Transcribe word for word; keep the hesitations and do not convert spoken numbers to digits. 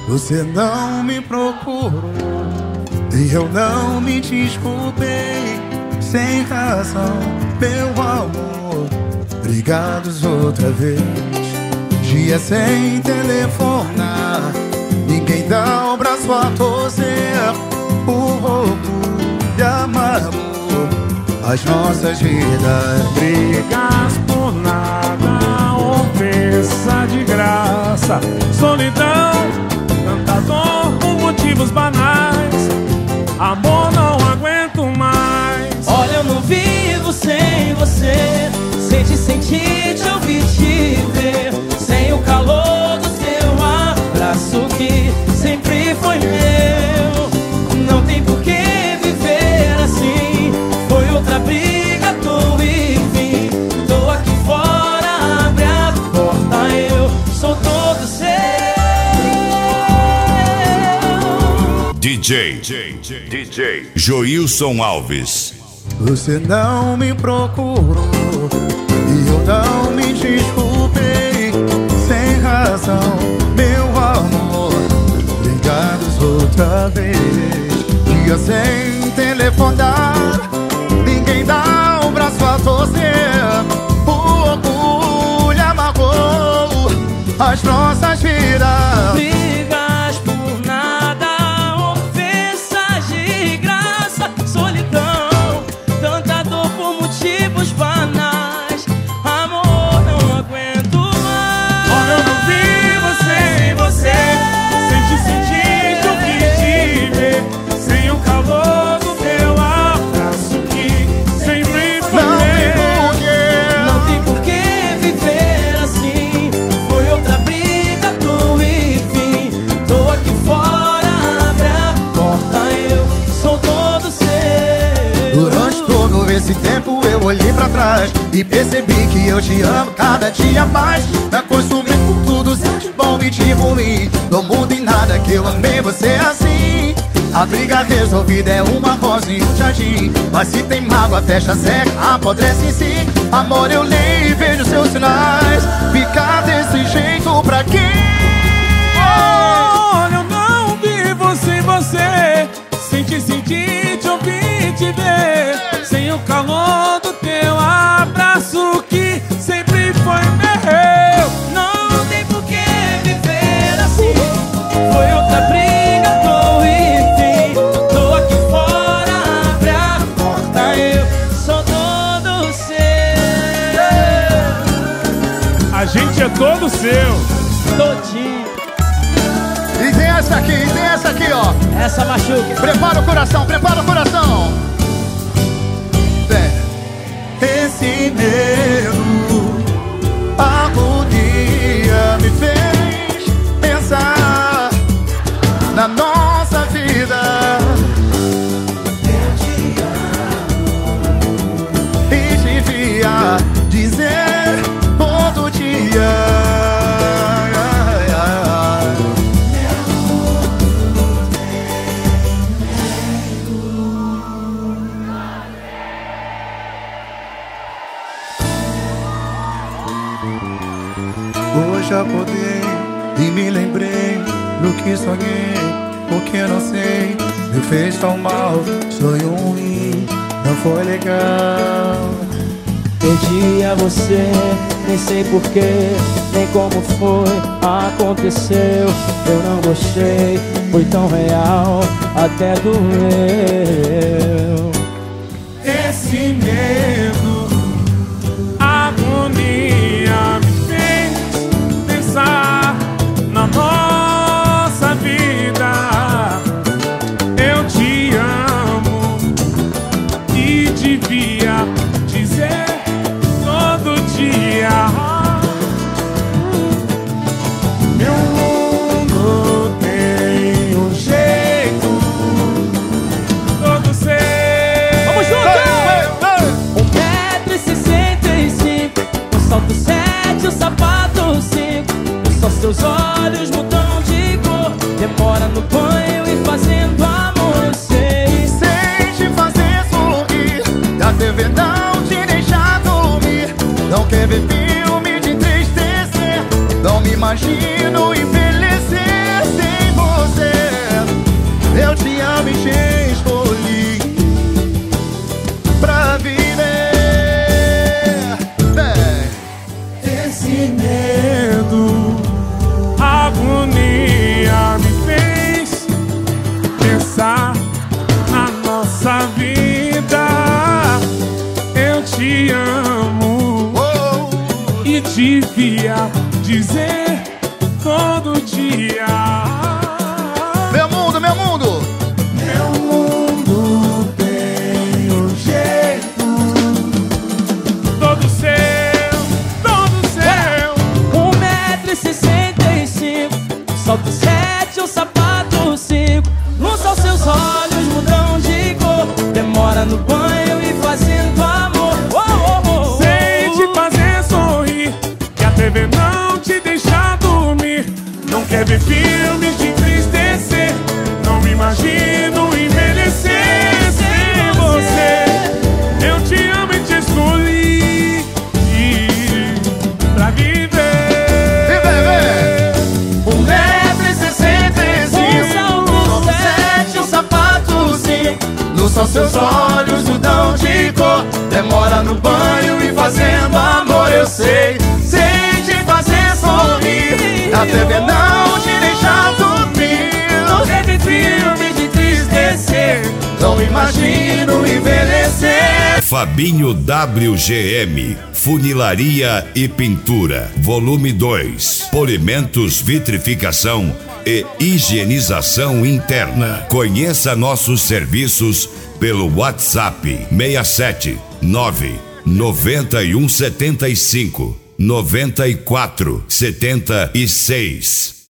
Você não me procurou e eu não me desculpei. Sem razão, meu amor, brigados outra vez. Dia sem telefonar, ninguém dá o braço a torcer. O roubo de amor, as nossas vidas. Brigas por nada, ofensa de graça, solidão, tanta dor por motivos banais. Amor, não aguento mais. Olha, eu não vivo sem você. Sem te sentir, te ouvir, te ver. Sem o calor do teu abraço que sempre foi meu. Não tem por que viver assim. Foi outra briga, tô e vim. Tô aqui fora, abre a porta, eu sou todo seu. D J, D J Joilson Alves. Você não me procurou e eu não me desculpei. Sem razão, meu amor, brigados outra vez. Dia sem telefonar, ninguém dá o braço a torcer. O orgulho amargou as nossas vidas. Brigas por nada, ofensas de graça, solidão, tanta dor por motivos banais. Amor, não aguento mais. Olha, eu não vivo sem você. Sem te sentir, te ouvir, te ver. Sem o calor do teu abraço que sempre foi meu. Não tem por que viver assim. Foi outra briga, tô e vim. Tô aqui fora, abre a porta, eu sou todo seu. Durante todo esse tempo eu olhei pra trás e percebi que eu te amo cada dia mais. Me acostumei com tudo, ser de bom e de ruim. No mundo e nada que eu amei você assim. A briga resolvida é uma rosa e um jardim. Mas se tem mágoa, fecha, seca, apodrece sim. Amor, eu leio e vejo seus sinais. Ficar desse jeito pra quê? Olha, eu não vivo sem você. Sem te sentir, te ouvir, te ver. Sem o calor do teu abraço que sempre foi meu. Não tem por que viver assim. Foi outra briga, tô e vim. Tô aqui fora, abre a porta, eu sou todo seu. A gente é todo seu. Todinho. E tem essa aqui, e tem essa aqui, ó. Essa machuca. Prepara o coração, prepara o coração. Vem. Esse medo, agonia me fez pensar na nossa vida. Eu te amo e devia dizer todo dia. Hoje acordei e me lembrei do que sonhei, porque não sei, me fez tão mal. Sonho ruim, não foi legal. Perdi a você, nem sei porquê, nem como foi, aconteceu. Eu não gostei, foi tão real, até doeu. Esse medo, agonia me fez pensar na nossa vida. Eu te amo e devia dizer todo dia. Meu mundo tem um jeito todo seu. Vamos juntos! Um metro e sessenta e cinco, um salto sete, um sapato cinco. Só seus olhos mudam de cor, demora no banho e fazendo amor, eu sei. Sem te fazer sorrir, da T V não te deixar dormir. Não quer ver filme de entristecer. Não me imagino envelhecer sem você. são seus olhos mudam de cor. Demora no banho e fazendo amor, eu sei. Sei te fazer sorrir, até ver não te deixar dormir. Não teve filme de tristecer, não imagino envelhecer. Fabinho W G M, Funilaria e Pintura, volume dois, Polimentos, Vitrificação e Higienização Interna. Conheça nossos serviços pelo WhatsApp seis sete nove nove um sete cinco nove quatro sete seis.